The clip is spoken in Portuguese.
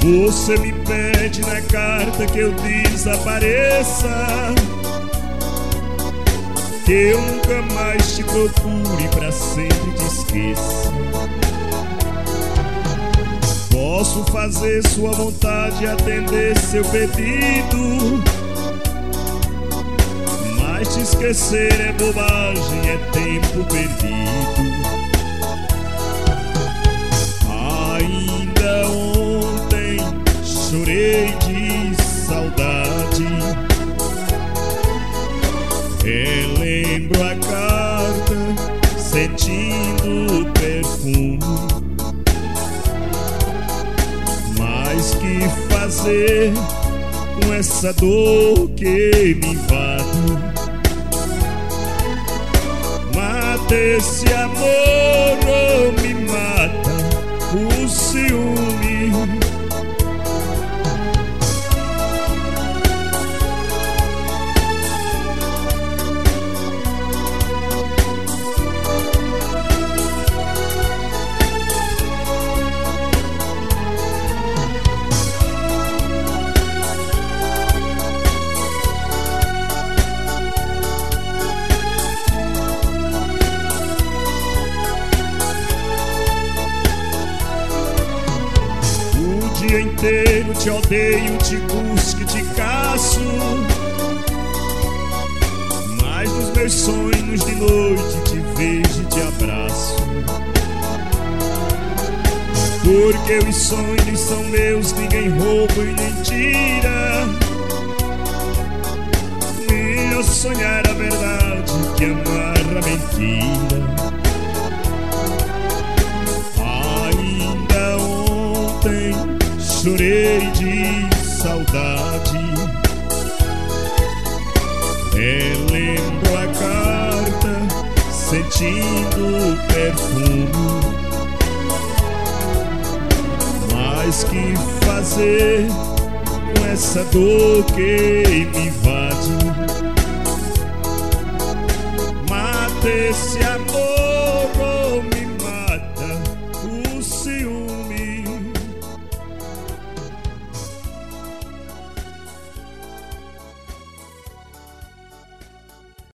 Você me pede na carta que eu desapareça, que eu nunca mais te procure, pra sempre te esqueça. Posso fazer sua vontade, atender seu pedido, mas te esquecer é bobagem, é tempo perdido. Ainda ontem chorei de saudade, relembro a carta, sentindo o perfume. Mas que fazer com essa dor que me invade? Mata esse amor ou me mata o ciúme. O dia inteiro te odeio, te busco e te caço, mas nos meus sonhos de noite te vejo e te abraço. Porque os sonhos são meus, ninguém rouba e nem tira. Melhor sonhar a verdade que amar a mentira. Ainda ontem chorei de saudade, relembro a carta, sentindo o perfume. Mas que fazer com essa dor que me invade? Mata esse amor